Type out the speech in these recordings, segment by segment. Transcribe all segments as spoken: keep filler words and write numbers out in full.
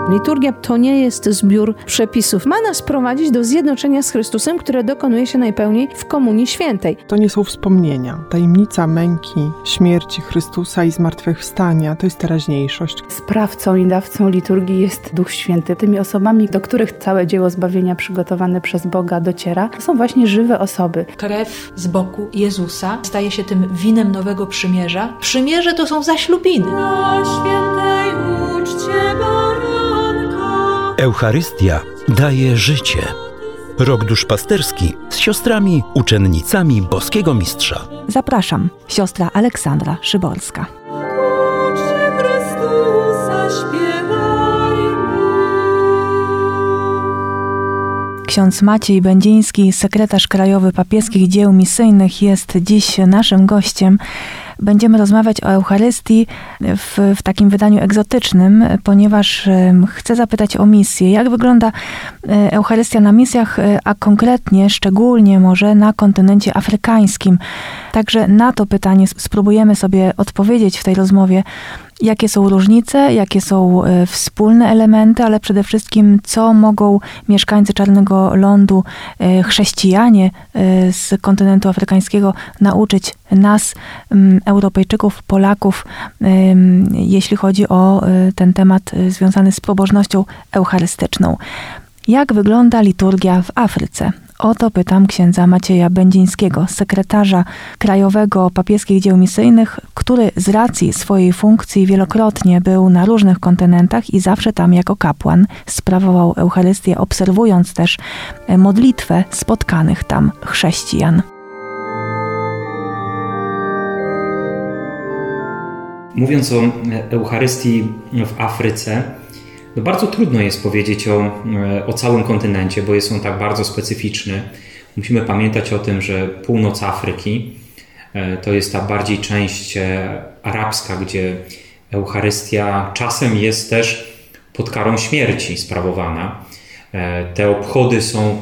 Liturgia to nie jest zbiór przepisów. Ma nas prowadzić do zjednoczenia z Chrystusem, które dokonuje się najpełniej w Komunii Świętej. To nie są wspomnienia. Tajemnica męki, śmierci Chrystusa i zmartwychwstania to jest teraźniejszość. Sprawcą i dawcą liturgii jest Duch Święty. Tymi osobami, do których całe dzieło zbawienia przygotowane przez Boga dociera, to są właśnie żywe osoby. Krew z boku Jezusa staje się tym winem nowego przymierza. Przymierze to są zaślubiny. Na świętej uczcie Eucharystia daje życie. Rok duszpasterski z siostrami, uczennicami Boskiego Mistrza. Zapraszam, siostra Aleksandra Szyborska. Uczcie Chrystusa, śpiewajmy. Ksiądz Maciej Będziński, sekretarz krajowy papieskich dzieł misyjnych, jest dziś naszym gościem. Będziemy rozmawiać o Eucharystii w, w takim wydaniu egzotycznym, ponieważ chcę zapytać o misję. Jak wygląda Eucharystia na misjach, a konkretnie, szczególnie może na kontynencie afrykańskim? Także na to pytanie spróbujemy sobie odpowiedzieć w tej rozmowie. Jakie są różnice, jakie są wspólne elementy, ale przede wszystkim co mogą mieszkańcy Czarnego Lądu, chrześcijanie z kontynentu afrykańskiego nauczyć nas, Europejczyków, Polaków, jeśli chodzi o ten temat związany z pobożnością eucharystyczną. Jak wygląda liturgia w Afryce? O to pytam księdza Macieja Będzińskiego, sekretarza krajowego papieskich dzieł misyjnych, który z racji swojej funkcji wielokrotnie był na różnych kontynentach i zawsze tam jako kapłan sprawował Eucharystię, obserwując też modlitwę spotkanych tam chrześcijan. Mówiąc o Eucharystii w Afryce, no bardzo trudno jest powiedzieć o, o całym kontynencie, bo jest on tak bardzo specyficzny. Musimy pamiętać o tym, że północ Afryki to jest ta bardziej część arabska, gdzie Eucharystia czasem jest też pod karą śmierci sprawowana. Te obchody są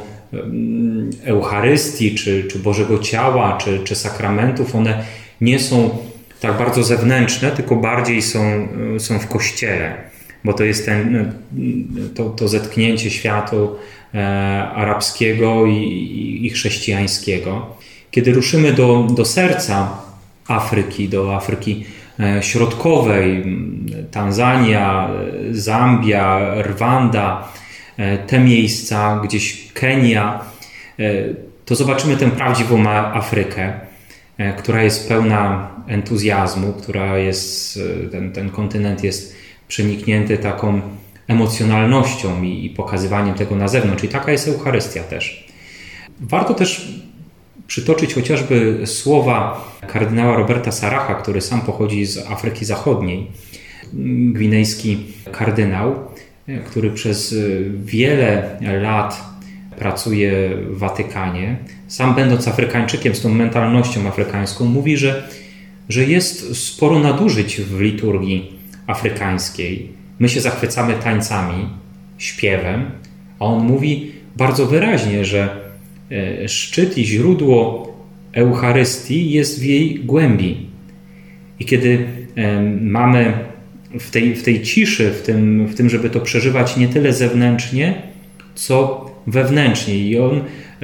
Eucharystii, czy, czy Bożego Ciała, czy, czy sakramentów, one nie są tak bardzo zewnętrzne, tylko bardziej są, są w kościele. Bo to jest ten, to, to zetknięcie światu e, arabskiego i, i, i chrześcijańskiego. Kiedy ruszymy do, do serca Afryki, do Afryki e, Środkowej, Tanzania, Zambia, Rwanda, e, te miejsca, gdzieś Kenia, e, to zobaczymy tę prawdziwą Afrykę, e, która jest pełna entuzjazmu, która jest, ten, ten kontynent jest przeniknięty taką emocjonalnością i, i pokazywaniem tego na zewnątrz. I taka jest Eucharystia też. Warto też przytoczyć chociażby słowa kardynała Roberta Saracha, który sam pochodzi z Afryki Zachodniej, gwinejski kardynał, który przez wiele lat pracuje w Watykanie. Sam będąc Afrykańczykiem, z tą mentalnością afrykańską, mówi, że, że jest sporo nadużyć w liturgii afrykańskiej. My się zachwycamy tańcami, śpiewem, a on mówi bardzo wyraźnie, że szczyt i źródło Eucharystii jest w jej głębi. I kiedy mamy w tej, w tej ciszy, w tym, w tym, żeby to przeżywać nie tyle zewnętrznie, co wewnętrznie. I on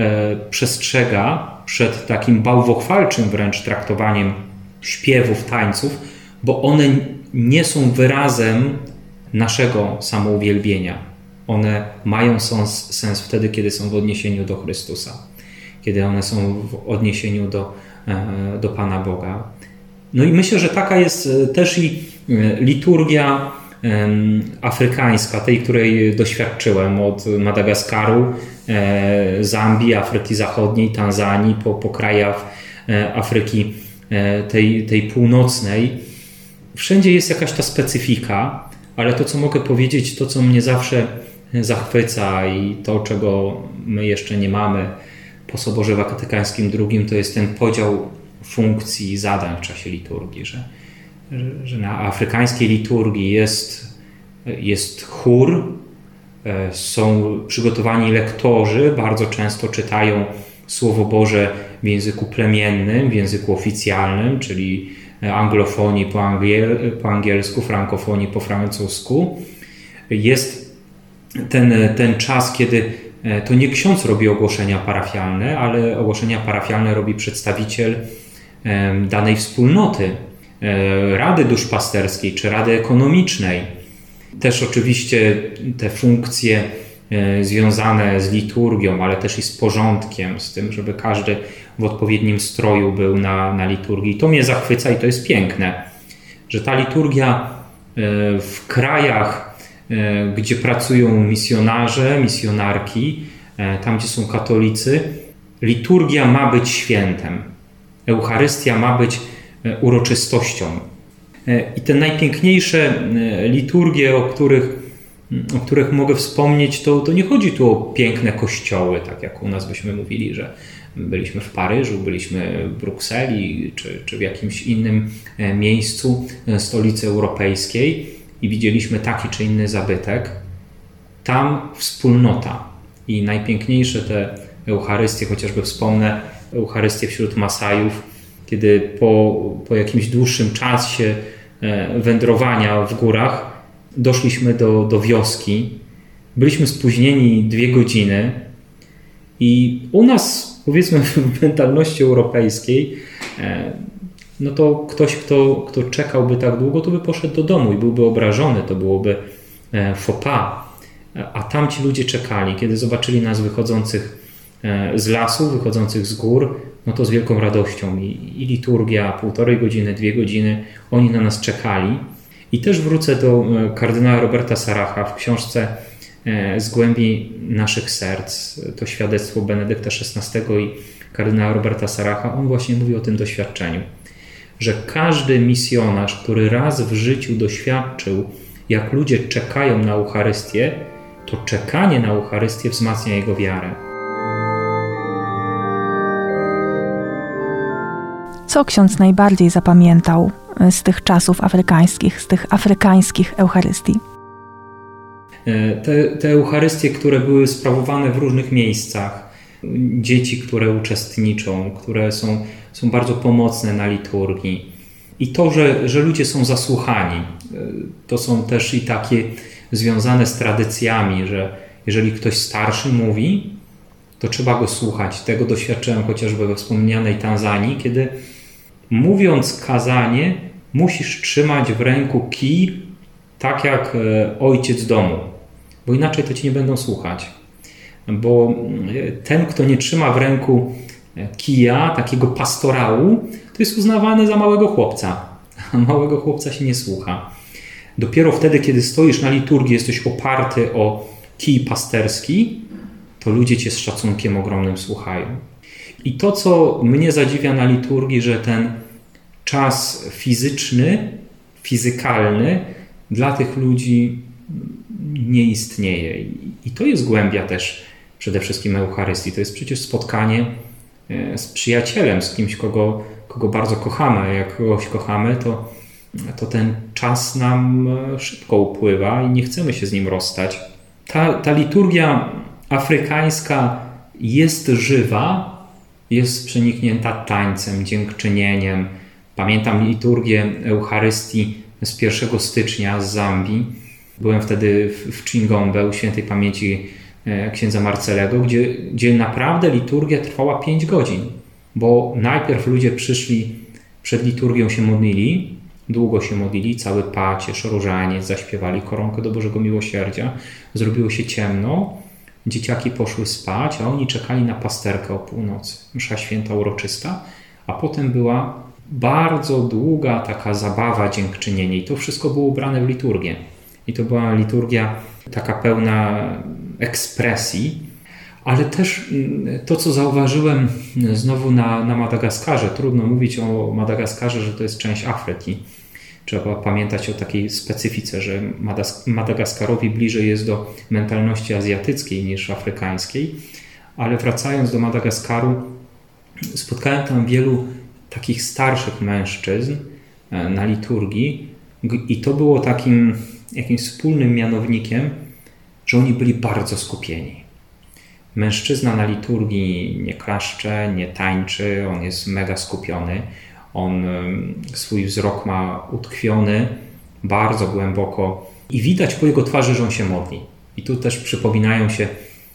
przestrzega przed takim bałwochwalczym wręcz traktowaniem śpiewów, tańców, bo one nie są wyrazem naszego samouwielbienia. One mają sens, sens wtedy, kiedy są w odniesieniu do Chrystusa, kiedy one są w odniesieniu do, do Pana Boga. No i myślę, że taka jest też i liturgia afrykańska, tej, której doświadczyłem od Madagaskaru, Zambii, Afryki Zachodniej, Tanzanii, po, po krajach Afryki tej, tej północnej. Wszędzie jest jakaś ta specyfika, ale to, co mogę powiedzieć, to, co mnie zawsze zachwyca i to, czego my jeszcze nie mamy po Soborze Watykańskim drugim, to jest ten podział funkcji i zadań w czasie liturgii, że, że, że na afrykańskiej liturgii jest, jest chór, są przygotowani lektorzy, bardzo często czytają Słowo Boże w języku plemiennym, w języku oficjalnym, czyli anglofonii po, angiel, po angielsku, frankofonii po francusku. Jest ten, ten czas, kiedy to nie ksiądz robi ogłoszenia parafialne, ale ogłoszenia parafialne robi przedstawiciel danej wspólnoty, Rady Duszpasterskiej czy Rady Ekonomicznej. Też oczywiście te funkcje związane z liturgią, ale też i z porządkiem, z tym, żeby każdy w odpowiednim stroju był na, na liturgii. To mnie zachwyca i to jest piękne, że ta liturgia w krajach, gdzie pracują misjonarze, misjonarki, tam gdzie są katolicy, liturgia ma być świętem. Eucharystia ma być uroczystością. I te najpiękniejsze liturgie, o których, o których mogę wspomnieć, to, to nie chodzi tu o piękne kościoły, tak jak u nas byśmy mówili, że byliśmy w Paryżu, byliśmy w Brukseli czy, czy w jakimś innym miejscu stolicy europejskiej i widzieliśmy taki czy inny zabytek. Tam wspólnota i najpiękniejsze te Eucharystie, chociażby wspomnę Eucharystię wśród Masajów, kiedy po, po jakimś dłuższym czasie wędrowania w górach doszliśmy do, do wioski. Byliśmy spóźnieni dwie godziny i u nas, powiedzmy, w mentalności europejskiej, no to ktoś, kto, kto czekałby tak długo, to by poszedł do domu i byłby obrażony, to byłoby faux pas. A tam ci ludzie czekali, kiedy zobaczyli nas wychodzących z lasu, wychodzących z gór, no to z wielką radością i, i liturgia, półtorej godziny, dwie godziny, oni na nas czekali. I też wrócę do kardynała Roberta Saracha w książce Z głębi naszych serc, to świadectwo Benedykta szesnastego i kardynała Roberta Saracha. On właśnie mówi o tym doświadczeniu, że każdy misjonarz, który raz w życiu doświadczył, jak ludzie czekają na Eucharystię, to czekanie na Eucharystię wzmacnia jego wiarę. Co ksiądz najbardziej zapamiętał z tych czasów afrykańskich, z tych afrykańskich Eucharystii? Te, te Eucharystie, które były sprawowane w różnych miejscach, dzieci, które uczestniczą, które są, są bardzo pomocne na liturgii. I to, że, że ludzie są zasłuchani, to są też i takie związane z tradycjami, że jeżeli ktoś starszy mówi, to trzeba go słuchać. Tego doświadczyłem chociażby we wspomnianej Tanzanii, kiedy mówiąc kazanie, musisz trzymać w ręku kij, tak jak ojciec domu, bo inaczej to ci nie będą słuchać. Bo ten, kto nie trzyma w ręku kija, takiego pastorału, to jest uznawany za małego chłopca, a małego chłopca się nie słucha. Dopiero wtedy, kiedy stoisz na liturgii, jesteś oparty o kij pasterski, to ludzie cię z szacunkiem ogromnym słuchają. I to, co mnie zadziwia na liturgii, że ten czas fizyczny, fizykalny dla tych ludzi nie istnieje. I to jest głębia też przede wszystkim Eucharystii. To jest przecież spotkanie z przyjacielem, z kimś, kogo, kogo bardzo kochamy. Jak kogoś kochamy, to, to ten czas nam szybko upływa i nie chcemy się z nim rozstać. Ta, ta liturgia afrykańska jest żywa, jest przeniknięta tańcem, dziękczynieniem. Pamiętam liturgię Eucharystii z pierwszego stycznia z Zambii. Byłem wtedy w Chingombe u świętej pamięci księdza Marcelego, gdzie, gdzie naprawdę liturgia trwała pięć godzin, bo najpierw ludzie przyszli, przed liturgią się modlili, długo się modlili, cały pacierz, różaniec, zaśpiewali koronkę do Bożego Miłosierdzia, zrobiło się ciemno, dzieciaki poszły spać, a oni czekali na pasterkę o północy. Msza święta uroczysta, a potem była bardzo długa taka zabawa, dziękczynienie i to wszystko było ubrane w liturgię. I to była liturgia taka pełna ekspresji, ale też to, co zauważyłem znowu na, na Madagaskarze. Trudno mówić o Madagaskarze, że to jest część Afryki. Trzeba pamiętać o takiej specyfice, że Madagaskarowi bliżej jest do mentalności azjatyckiej niż afrykańskiej. Ale wracając do Madagaskaru, spotkałem tam wielu takich starszych mężczyzn na liturgii i to było takim jakimś wspólnym mianownikiem, że oni byli bardzo skupieni. Mężczyzna na liturgii nie klaszcze, nie tańczy, on jest mega skupiony, on swój wzrok ma utkwiony bardzo głęboko i widać po jego twarzy, że on się modli. I tu też przypominają się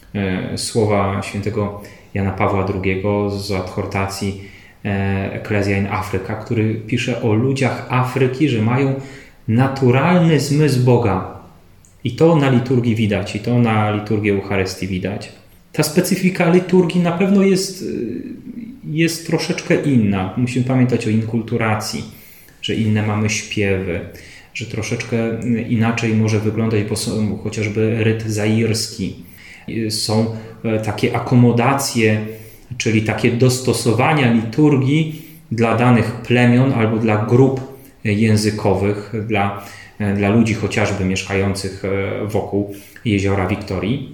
słowa świętego Jana Pawła drugiego z adhortacji Ecclesia in Africa, który pisze o ludziach Afryki, że mają naturalny zmysł Boga. I to na liturgii widać, i to na liturgii Eucharystii widać. Ta specyfika liturgii na pewno jest, jest troszeczkę inna. Musimy pamiętać o inkulturacji, że inne mamy śpiewy, że troszeczkę inaczej może wyglądać, bo są chociażby ryt zairski. Są takie akomodacje, czyli takie dostosowania liturgii dla danych plemion albo dla grup językowych, dla, dla ludzi chociażby mieszkających wokół jeziora Wiktorii.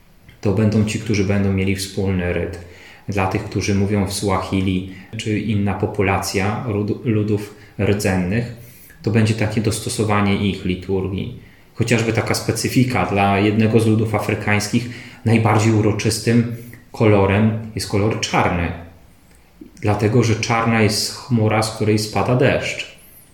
To będą ci, którzy będą mieli wspólny ryt. Dla tych, którzy mówią w Suahili, czy inna populacja ludów rdzennych, to będzie takie dostosowanie ich liturgii. Chociażby taka specyfika dla jednego z ludów afrykańskich, najbardziej uroczystym kolorem jest kolor czarny. Dlatego, że czarna jest chmura, z której spada deszcz.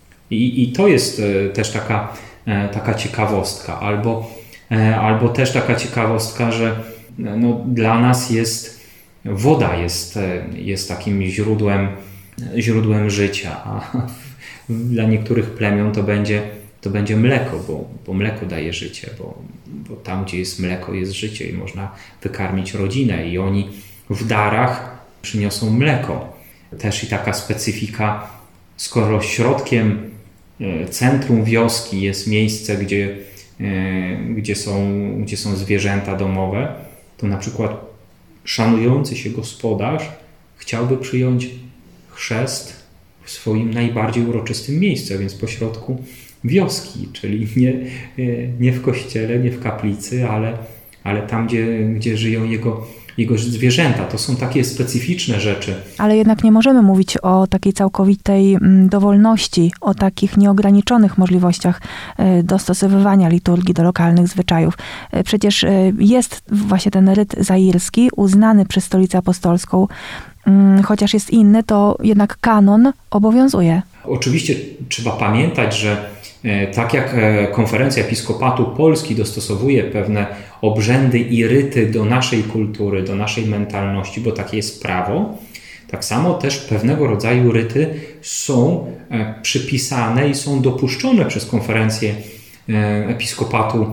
I, i to jest też taka, taka ciekawostka. Albo, albo też taka ciekawostka, że no, dla nas jest woda jest, jest takim źródłem, źródłem życia, a dla niektórych plemion to będzie, to będzie mleko, bo, bo mleko daje życie, bo, bo tam, gdzie jest mleko, jest życie i można wykarmić rodzinę i oni w darach przyniosą mleko. Też i taka specyfika, skoro środkiem, centrum wioski jest miejsce, gdzie, gdzie, są, gdzie są zwierzęta domowe, to na przykład szanujący się gospodarz chciałby przyjąć chrzest w swoim najbardziej uroczystym miejscu, a więc pośrodku wioski, czyli nie, nie w kościele, nie w kaplicy, ale, ale tam, gdzie, gdzie żyją jego, jego zwierzęta. To są takie specyficzne rzeczy. Ale jednak nie możemy mówić o takiej całkowitej dowolności, o takich nieograniczonych możliwościach dostosowywania liturgii do lokalnych zwyczajów. Przecież jest właśnie ten ryt zairski, uznany przez Stolicę Apostolską, chociaż jest inny, to jednak kanon obowiązuje. Oczywiście trzeba pamiętać, że tak jak Konferencja Episkopatu Polski dostosowuje pewne obrzędy i ryty do naszej kultury, do naszej mentalności, bo takie jest prawo, tak samo też pewnego rodzaju ryty są przypisane i są dopuszczone przez Konferencję Episkopatu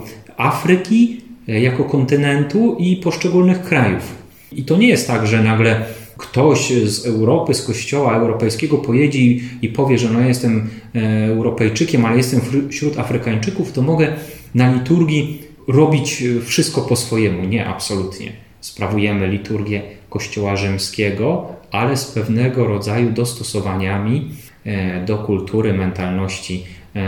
Afryki jako kontynentu i poszczególnych krajów. I to nie jest tak, że nagle ktoś z Europy, z Kościoła Europejskiego pojedzie i, i powie, że no ja jestem Europejczykiem, ale jestem wśród Afrykańczyków, to mogę na liturgii robić wszystko po swojemu. Nie, absolutnie. Sprawujemy liturgię Kościoła Rzymskiego, ale z pewnego rodzaju dostosowaniami do kultury, mentalności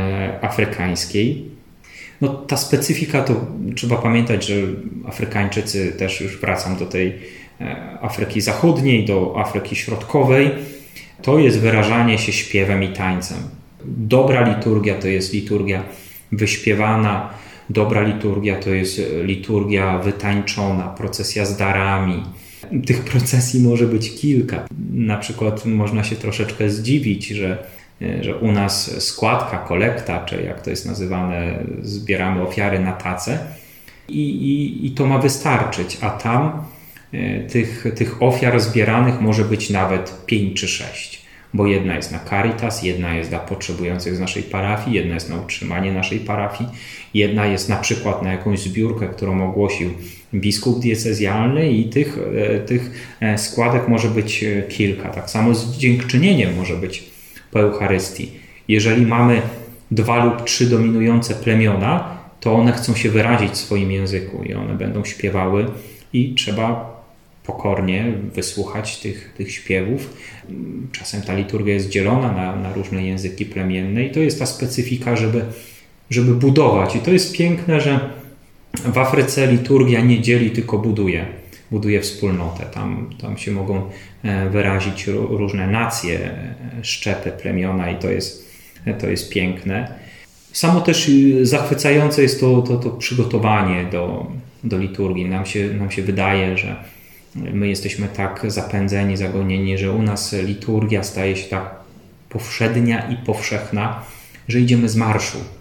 afrykańskiej. No, ta specyfika to trzeba pamiętać, że Afrykańczycy, też już wracam do tej Afryki Zachodniej, do Afryki Środkowej, to jest wyrażanie się śpiewem i tańcem. Dobra liturgia to jest liturgia wyśpiewana, dobra liturgia to jest liturgia wytańczona, procesja z darami. Tych procesji może być kilka. Na przykład można się troszeczkę zdziwić, że, że u nas składka, kolekta, czy jak to jest nazywane, zbieramy ofiary na tacę i, i, i to ma wystarczyć, a tam Tych, tych ofiar zbieranych może być nawet pięć czy sześć, bo jedna jest na Caritas, jedna jest dla potrzebujących z naszej parafii, jedna jest na utrzymanie naszej parafii, jedna jest na przykład na jakąś zbiórkę, którą ogłosił biskup diecezjalny i tych, tych składek może być kilka. Tak samo z dziękczynieniem może być po Eucharystii. Jeżeli mamy dwa lub trzy dominujące plemiona, to one chcą się wyrazić w swoim języku i one będą śpiewały i trzeba pokornie wysłuchać tych, tych śpiewów. Czasem ta liturgia jest dzielona na, na różne języki plemienne i to jest ta specyfika, żeby, żeby budować. I to jest piękne, że w Afryce liturgia nie dzieli, tylko buduje. Buduje wspólnotę. Tam, tam się mogą wyrazić różne nacje, szczepy, plemiona i to jest, to jest piękne. Samo też zachwycające jest to, to, to przygotowanie do, do liturgii. Nam się, nam się wydaje, że my jesteśmy tak zapędzeni, zagonieni, że u nas liturgia staje się tak powszednia i powszechna, że idziemy z marszu.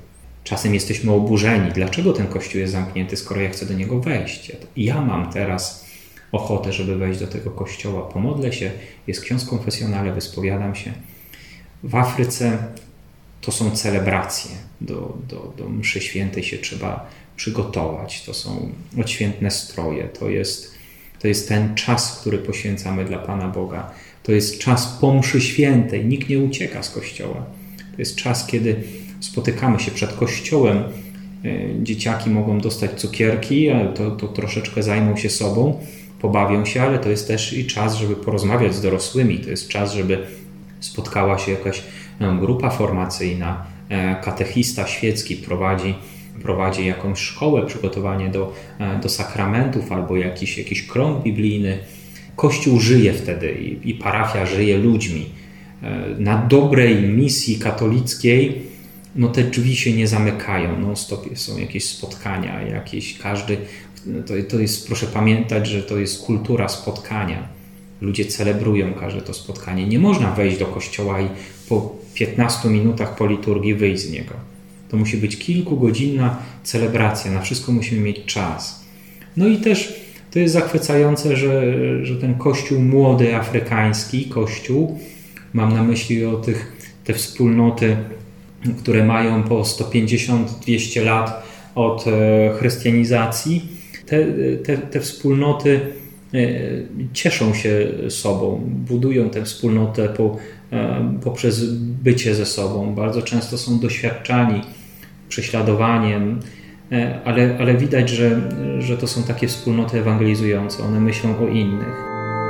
Czasem jesteśmy oburzeni. Dlaczego ten kościół jest zamknięty, skoro ja chcę do niego wejść? Ja mam teraz ochotę, żeby wejść do tego kościoła. Pomodlę się, jest ksiądz konfesjonalny, wyspowiadam się. W Afryce to są celebracje. Do, do, do mszy świętej się trzeba przygotować. To są odświętne stroje. To jest, to jest ten czas, który poświęcamy dla Pana Boga. To jest czas po mszy świętej. Nikt nie ucieka z kościoła. To jest czas, kiedy spotykamy się przed kościołem. Dzieciaki mogą dostać cukierki, to, to troszeczkę zajmą się sobą, pobawią się, ale to jest też i czas, żeby porozmawiać z dorosłymi. To jest czas, żeby spotkała się jakaś grupa formacyjna. Katechista świecki prowadzi, prowadzi jakąś szkołę, przygotowanie do, do sakramentów albo jakiś, jakiś krąg biblijny. Kościół żyje wtedy i, i parafia żyje ludźmi. Na dobrej misji katolickiej no te drzwi się nie zamykają, non stop są jakieś spotkania, jakieś każdy, to, to jest, proszę pamiętać, że to jest kultura spotkania. Ludzie celebrują każde to spotkanie. Nie można wejść do kościoła i po piętnastu minutach po liturgii wyjść z niego. To musi być kilkugodzinna celebracja, na wszystko musimy mieć czas. No i też to jest zachwycające, że, że ten kościół młody, afrykański kościół, mam na myśli o tych, te wspólnoty, które mają po sto pięćdziesiąt do dwieście lat od chrystianizacji, te, te, te wspólnoty cieszą się sobą, budują tę wspólnotę po, poprzez bycie ze sobą. Bardzo często są doświadczani prześladowaniem, ale, ale widać, że, że to są takie wspólnoty ewangelizujące. One myślą o innych.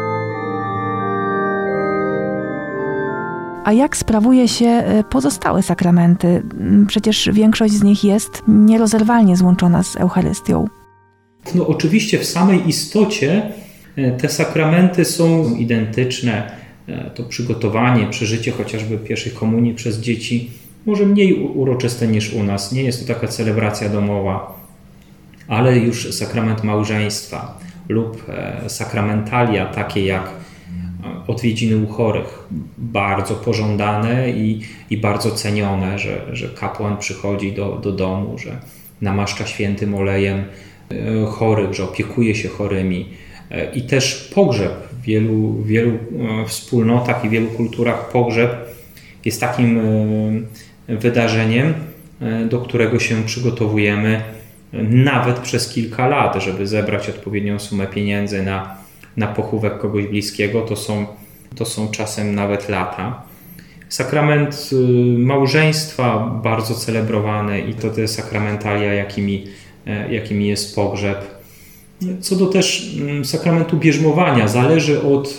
A jak sprawuje się pozostałe sakramenty? Przecież większość z nich jest nierozerwalnie złączona z Eucharystią. No oczywiście w samej istocie te sakramenty są identyczne. To przygotowanie, przeżycie chociażby pierwszej komunii przez dzieci może mniej uroczyste niż u nas. Nie jest to taka celebracja domowa, ale już sakrament małżeństwa lub sakramentalia takie jak odwiedziny u chorych, bardzo pożądane i, i bardzo cenione, że, że kapłan przychodzi do, do domu, że namaszcza świętym olejem chorych, że opiekuje się chorymi. I też pogrzeb w wielu, w wielu wspólnotach i wielu kulturach pogrzeb jest takim wydarzeniem, do którego się przygotowujemy nawet przez kilka lat, żeby zebrać odpowiednią sumę pieniędzy na, na pochówek kogoś bliskiego. To są, to są czasem nawet lata. Sakrament małżeństwa bardzo celebrowany i to te sakramentalia, jakimi, jakimi jest pogrzeb. Co do też sakramentu bierzmowania, zależy od,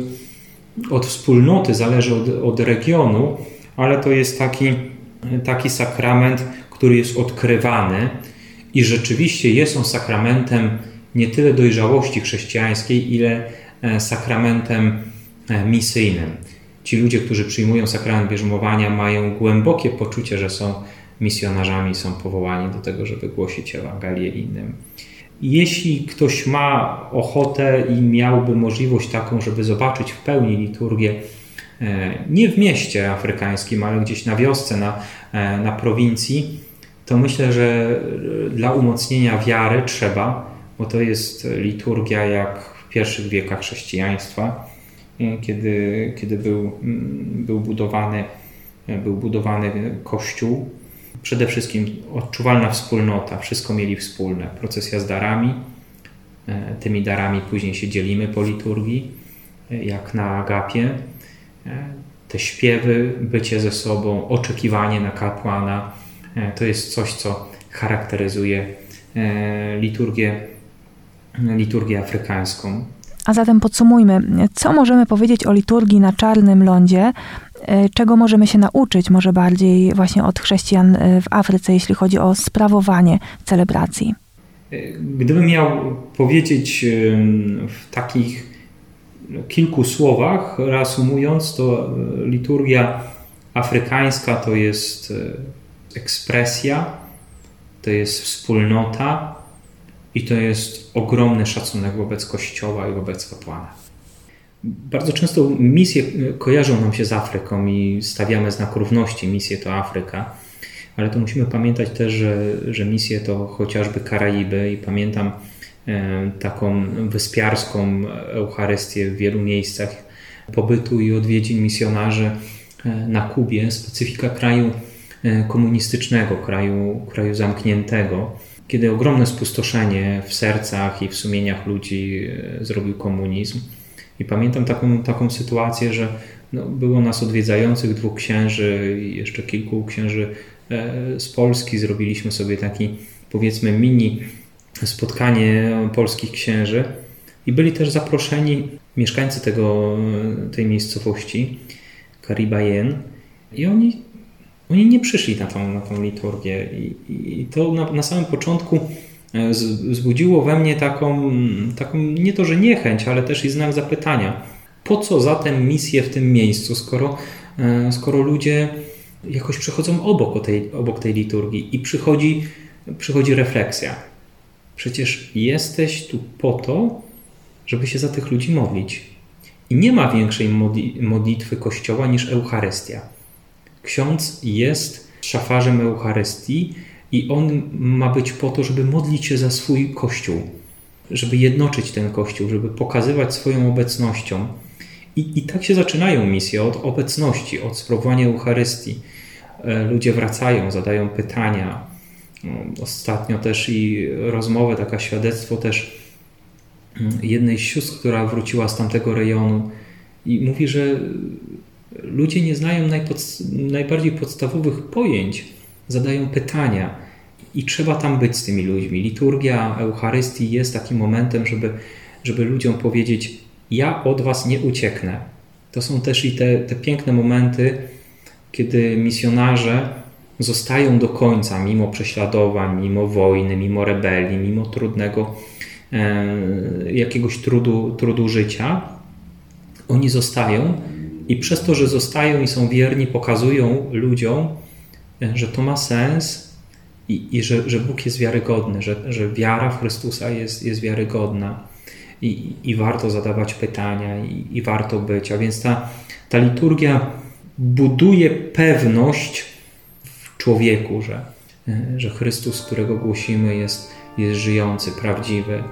od wspólnoty, zależy od, od regionu, ale to jest taki, taki sakrament, który jest odkrywany i rzeczywiście jest on sakramentem nie tyle dojrzałości chrześcijańskiej, ile sakramentem misyjnym. Ci ludzie, którzy przyjmują sakrament bierzmowania, mają głębokie poczucie, że są misjonarzami, są powołani do tego, żeby głosić Ewangelię innym. Jeśli ktoś ma ochotę i miałby możliwość taką, żeby zobaczyć w pełni liturgię, nie w mieście afrykańskim, ale gdzieś na wiosce, na, na prowincji, to myślę, że dla umocnienia wiary trzeba, bo to jest liturgia jak w pierwszych wiekach chrześcijaństwa, kiedy, kiedy był, był, budowany, był budowany Kościół. Przede wszystkim odczuwalna wspólnota, wszystko mieli wspólne. Procesja z darami, tymi darami później się dzielimy po liturgii, jak na agapie. Te śpiewy, bycie ze sobą, oczekiwanie na kapłana, to jest coś, co charakteryzuje liturgię, liturgię afrykańską. A zatem podsumujmy, co możemy powiedzieć o liturgii na Czarnym Lądzie, czego możemy się nauczyć może bardziej właśnie od chrześcijan w Afryce, jeśli chodzi o sprawowanie celebracji? Gdybym miał powiedzieć w takich kilku słowach, reasumując, to liturgia afrykańska to jest ekspresja, to jest wspólnota i to jest ogromny szacunek wobec Kościoła i wobec kapłana. Bardzo często misje kojarzą nam się z Afryką i stawiamy znak równości, misje to Afryka, ale to musimy pamiętać też, że, że misje to chociażby Karaiby i pamiętam e, taką wyspiarską Eucharystię w wielu miejscach pobytu i odwiedzin misjonarzy e, na Kubie, specyfika kraju e, komunistycznego, kraju, kraju zamkniętego, kiedy ogromne spustoszenie w sercach i w sumieniach ludzi e, zrobił komunizm. I pamiętam taką, taką sytuację, że no, było nas odwiedzających dwóch księży i jeszcze kilku księży z Polski. Zrobiliśmy sobie taki, powiedzmy, mini spotkanie polskich księży i byli też zaproszeni mieszkańcy tego, tej miejscowości, Caribayen, i oni, oni nie przyszli na tą, na tą liturgię. I, i to na, na samym początku wzbudziło we mnie taką, taką, nie to, że niechęć, ale też i znak zapytania. Po co zatem misje w tym miejscu, skoro, skoro ludzie jakoś przechodzą obok tej, obok tej liturgii i przychodzi, przychodzi refleksja. Przecież jesteś tu po to, żeby się za tych ludzi modlić. I nie ma większej modlitwy Kościoła niż Eucharystia. Ksiądz jest szafarzem Eucharystii i on ma być po to, żeby modlić się za swój Kościół, żeby jednoczyć ten Kościół, żeby pokazywać swoją obecnością. I, i tak się zaczynają misje, od obecności, od sprawowania Eucharystii. Ludzie wracają, zadają pytania. Ostatnio też i rozmowę, taka świadectwo też jednej z sióstr, która wróciła z tamtego rejonu i mówi, że ludzie nie znają najpodst- najbardziej podstawowych pojęć, zadają pytania i trzeba tam być z tymi ludźmi. Liturgia Eucharystii jest takim momentem, żeby, żeby ludziom powiedzieć: ja od was nie ucieknę. To są też i te, te piękne momenty, kiedy misjonarze zostają do końca, mimo prześladowań, mimo wojny, mimo rebelii, mimo trudnego e, jakiegoś trudu, trudu życia. Oni zostają i przez to, że zostają i są wierni, pokazują ludziom, że to ma sens i, i że, że Bóg jest wiarygodny, że, że wiara w Chrystusa jest, jest wiarygodna i, i warto zadawać pytania i, i warto być. A więc ta, ta liturgia buduje pewność w człowieku, że, że Chrystus, którego głosimy, jest, jest żyjący, prawdziwy.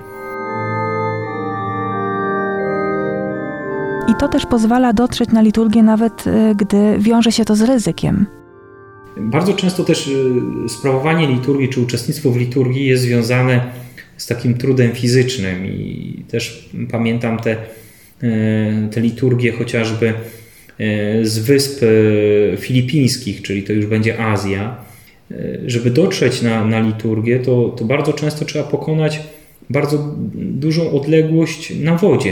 I to też pozwala dotrzeć na liturgię, nawet gdy wiąże się to z ryzykiem. Bardzo często też sprawowanie liturgii czy uczestnictwo w liturgii jest związane z takim trudem fizycznym i też pamiętam te, te liturgie chociażby z wysp filipińskich, czyli to już będzie Azja. Żeby dotrzeć na, na liturgię, to, to bardzo często trzeba pokonać bardzo dużą odległość na wodzie.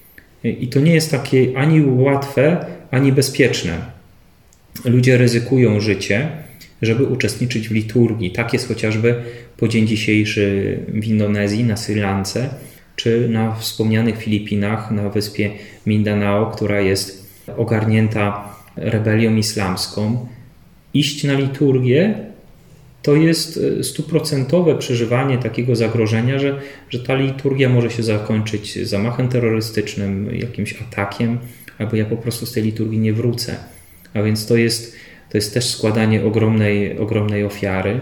I to nie jest takie ani łatwe, ani bezpieczne. Ludzie ryzykują życie, żeby uczestniczyć w liturgii. Tak jest chociażby po dzień dzisiejszy w Indonezji, na Sri Lance, czy na wspomnianych Filipinach, na wyspie Mindanao, która jest ogarnięta rebelią islamską. Iść na liturgię to jest stuprocentowe przeżywanie takiego zagrożenia, że, że ta liturgia może się zakończyć zamachem terrorystycznym, jakimś atakiem, albo ja po prostu z tej liturgii nie wrócę. A więc to jest, to jest też składanie ogromnej, ogromnej ofiary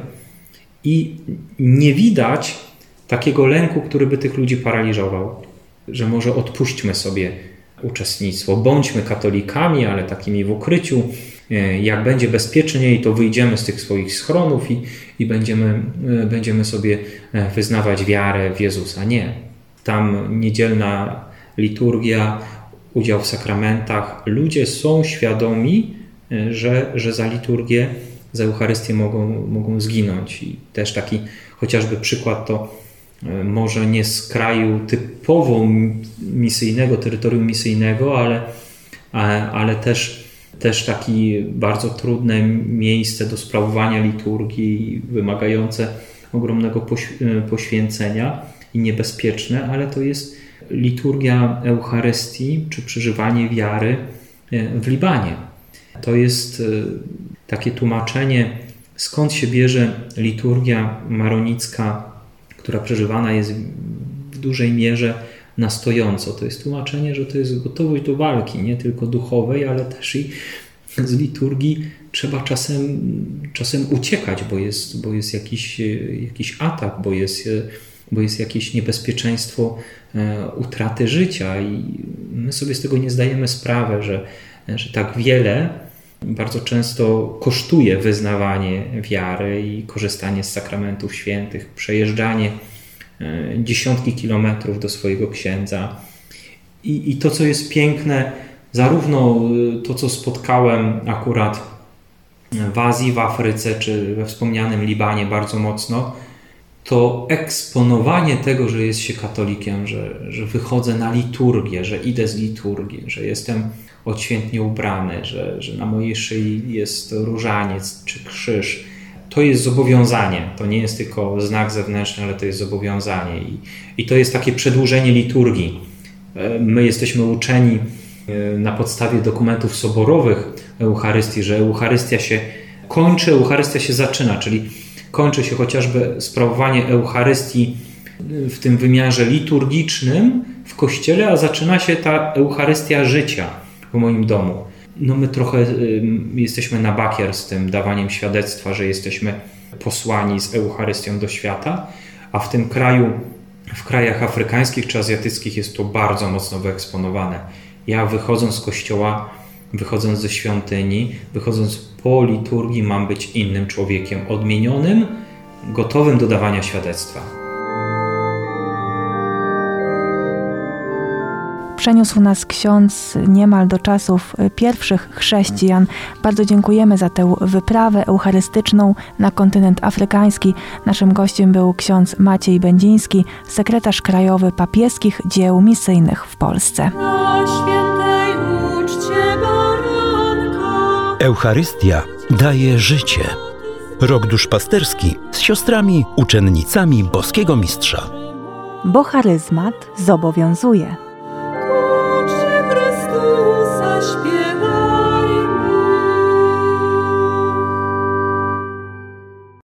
i nie widać takiego lęku, który by tych ludzi paraliżował, że może odpuśćmy sobie uczestnictwo, bądźmy katolikami, ale takimi w ukryciu, jak będzie bezpieczniej, to wyjdziemy z tych swoich schronów i, i będziemy, będziemy sobie wyznawać wiarę w Jezusa. Nie. Tam niedzielna liturgia, udział w sakramentach. Ludzie są świadomi, że, że za liturgię, za Eucharystię mogą, mogą zginąć. I też taki chociażby przykład to może nie z kraju typowo misyjnego, terytorium misyjnego, ale, ale też, też takie bardzo trudne miejsce do sprawowania liturgii, wymagające ogromnego poświęcenia i niebezpieczne, ale to jest liturgia Eucharystii, czy przeżywanie wiary w Libanie. To jest takie tłumaczenie, skąd się bierze liturgia maronicka, która przeżywana jest w dużej mierze na stojąco. To jest tłumaczenie, że to jest gotowość do walki, nie tylko duchowej, ale też i, z liturgii trzeba czasem, czasem uciekać, bo jest, bo jest jakiś, jakiś atak, bo jest, bo jest jakieś niebezpieczeństwo utraty życia i my sobie z tego nie zdajemy sprawy, że, że tak wiele bardzo często kosztuje wyznawanie wiary i korzystanie z sakramentów świętych, przejeżdżanie dziesiątki kilometrów do swojego księdza. I, I to, co jest piękne, zarówno to, co spotkałem akurat w Azji, w Afryce, czy we wspomnianym Libanie bardzo mocno, to eksponowanie tego, że jest się katolikiem, że, że wychodzę na liturgię, że idę z liturgii, że jestem odświętnie ubrany, że, że na mojej szyi jest różaniec czy krzyż. To jest zobowiązanie. To nie jest tylko znak zewnętrzny, ale to jest zobowiązanie. I, i to jest takie przedłużenie liturgii. My jesteśmy uczeni na podstawie dokumentów soborowych Eucharystii, że Eucharystia się kończy, Eucharystia się zaczyna, czyli kończy się chociażby sprawowanie Eucharystii w tym wymiarze liturgicznym w Kościele, a zaczyna się ta Eucharystia życia w moim domu. No my trochę y, jesteśmy na bakier z tym dawaniem świadectwa, że jesteśmy posłani z Eucharystią do świata, a w tym kraju, w krajach afrykańskich czy azjatyckich jest to bardzo mocno wyeksponowane. Ja wychodząc z kościoła, wychodząc ze świątyni, wychodząc po liturgii mam być innym człowiekiem, odmienionym, gotowym do dawania świadectwa. Przeniósł nas ksiądz niemal do czasów pierwszych chrześcijan. Bardzo dziękujemy za tę wyprawę eucharystyczną na kontynent afrykański. Naszym gościem był ksiądz Maciej Będziński, sekretarz krajowy papieskich dzieł misyjnych w Polsce. Na świętej uczcie baranka. Eucharystia daje życie. Rok duszpasterski z siostrami, uczennicami boskiego mistrza. Bo charyzmat zobowiązuje.